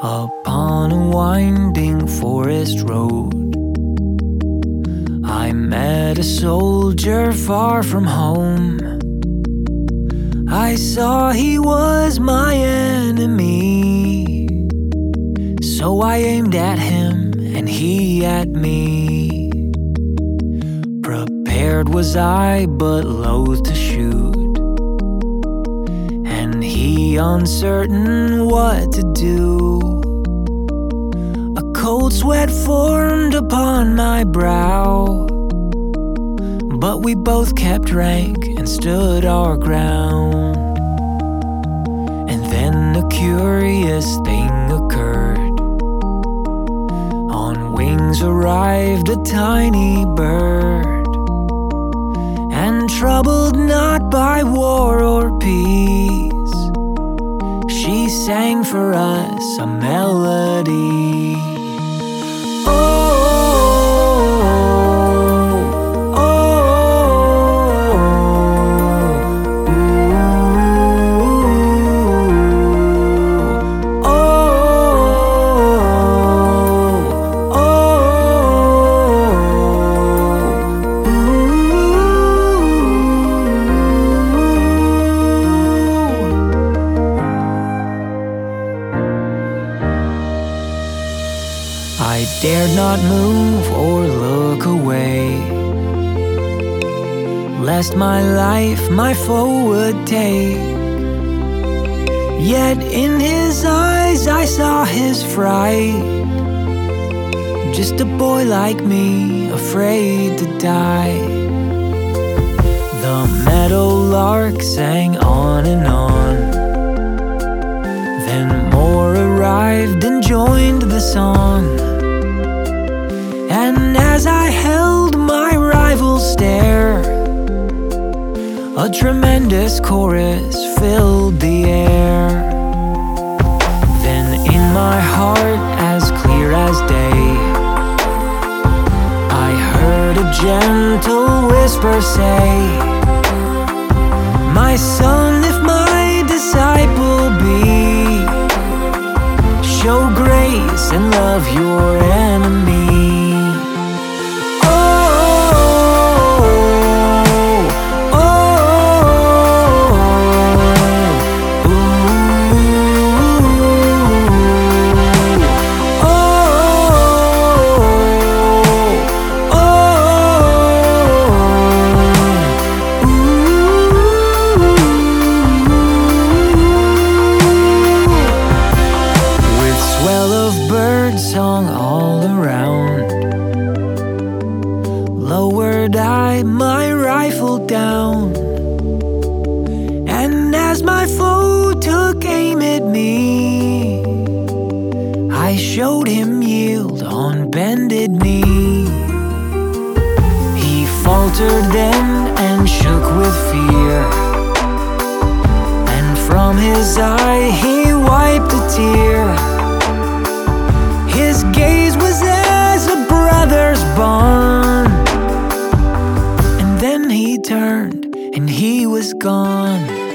Upon a winding forest road, I met a soldier far from home. I saw he was my enemy, so I aimed at him and he at me. Prepared was I, but loath to shoot, and he uncertain what to do. A cold sweat formed upon my brow, but we both kept rank and stood our ground. And then a curious thing occurred. On wings arrived a tiny bird, and troubled not by war or peace, she sang for us a melody. I dared not move or look away, lest my life my foe would take. Yet in his eyes I saw his fright, just a boy like me, afraid to die. The meadowlark sang on and on, then more arrived and joined the song. And as I held my rival's stare, a tremendous chorus filled the air. Then in my heart, as clear as day, I heard a gentle whisper say, "My son, if my disciple be, show grace and love your enemy." Song all around, lowered I my rifle down, and as my foe took aim at me, I showed him yield on bended knee. He faltered then and shook with fear, and from his eye he wiped a tear. His gaze was as a brother's bond, and then he turned and he was gone.